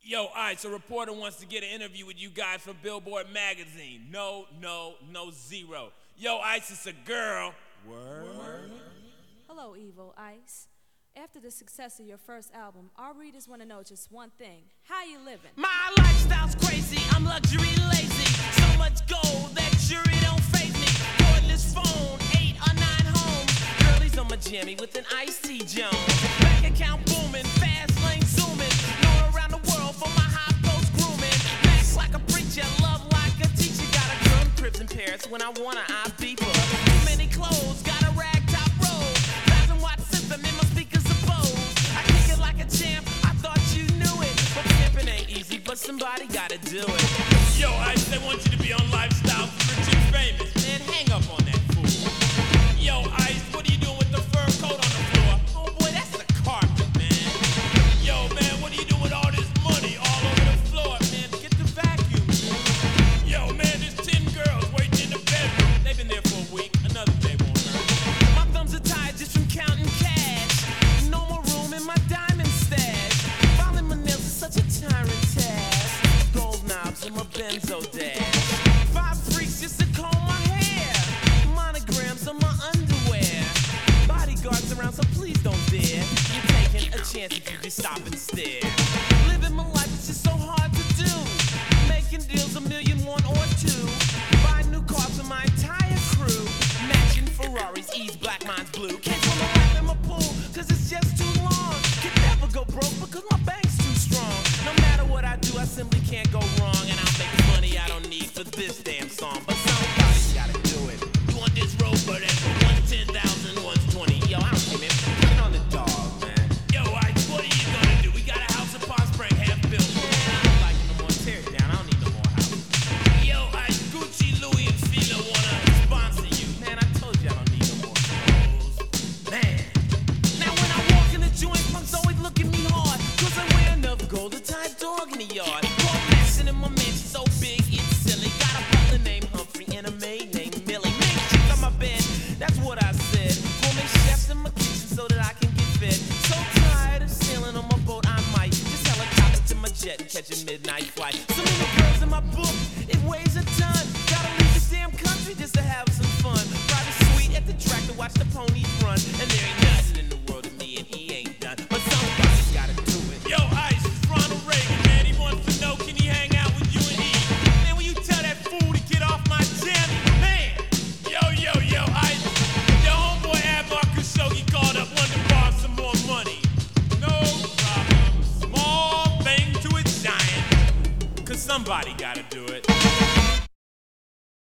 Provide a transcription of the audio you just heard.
Yo, Ice, a reporter wants to get an interview with you guys for Billboard magazine. No, zero. Yo, Ice, it's a girl. Word. Hello, Evil Ice. After the success of your first album, our readers want to know just one thing. How you living? My lifestyle's crazy, I'm luxury lazy. So much gold that jury don't faze me. Cordless phone, 8 or 9 homes. Girlies on my jammy with an iced tea Jones. Bank account booming, fast lane zooming. Known around the world for my high post grooming. Back like a preacher, love like a teacher. Got a girl in cribs in Paris when I wanna, I beep her. Too many clothes, got a rag top robe. 1,000-watt system in my speakers of Bose. I kick it like a champ, I thought you knew it. But pimping ain't easy, but somebody gotta do it. Yo, Ice, they want you to be on Lifestyle Rich and Famous. Man, hang up on that fool. Yo, Ice, what are you doing with the fur coat on the floor? Oh boy, that's the carpet, man. Yo, man, what are you doing with all this money all over the floor, man? Get the vacuum. Yo, man, there's 10 girls waiting in the bedroom. They've been there for a week. Another day won't hurt. My thumbs are tied just from counting cash. No more room in my diamond stash. Filing my nails is such a tyrant task. Gold knobs in my benzo dash. 5 freaks just to comb my hair. Monograms on my underwear. Bodyguards around, so please don't dare. You're taking a chance if you just stop and stare. Living my life is just so hard to do. Making deals, 1,000,000, 1 or 2. Buying new cars for my entire crew. Matching Ferraris, E's black, mine's blue. Can't swim a lap in my pool, cause it's just too long. Can never go broke because my bank's too strong. No matter what I do, I simply can't go wrong. And I'll make money I don't need for this damn song. But somebody's gotta do it. You want this road, but it's 110,000, 120. Yo, I don't care, man. Put it on the dog, man. Yo, Ice, what are you gonna do? We got a house in Palm Springs, half built. Man, I don't like it no more. Tear it down. I don't need no more house. Yo, Ice, Gucci, Louis, and Fila wanna sponsor you. Man, I told you I don't need no more clothes. Man. Now when I walk in the joint, punks always look at me hard. Cause I wear enough gold to tie a dog in the yard. Paul Mason in my mansion so big it's silly. Got a brother named Humphrey and a maid named Millie. Make chicks on my bed, that's what I said. Woman chefs in my kitchen so that I can get fed. So tired of sailing on my boat, I might just helicopter to my jet and catch a midnight flight. So many girls in my book, it weighs a ton. Gotta leave this damn country just to have some fun. Private suite at the track to watch the ponies run. And there ain't nothing in the world to me and he ain't done. But somebody's gotta do it. Yo, Ice, it's Ronald Reagan, man. He wants to know, can he hang out with you and E? Man, will you tell that fool to get off my jammy? Man! Yo, Ice. Your homeboy Admar Khashoggi called up, wanted to borrow some more money. No problem. Small thing to a giant. Cause somebody gotta do it.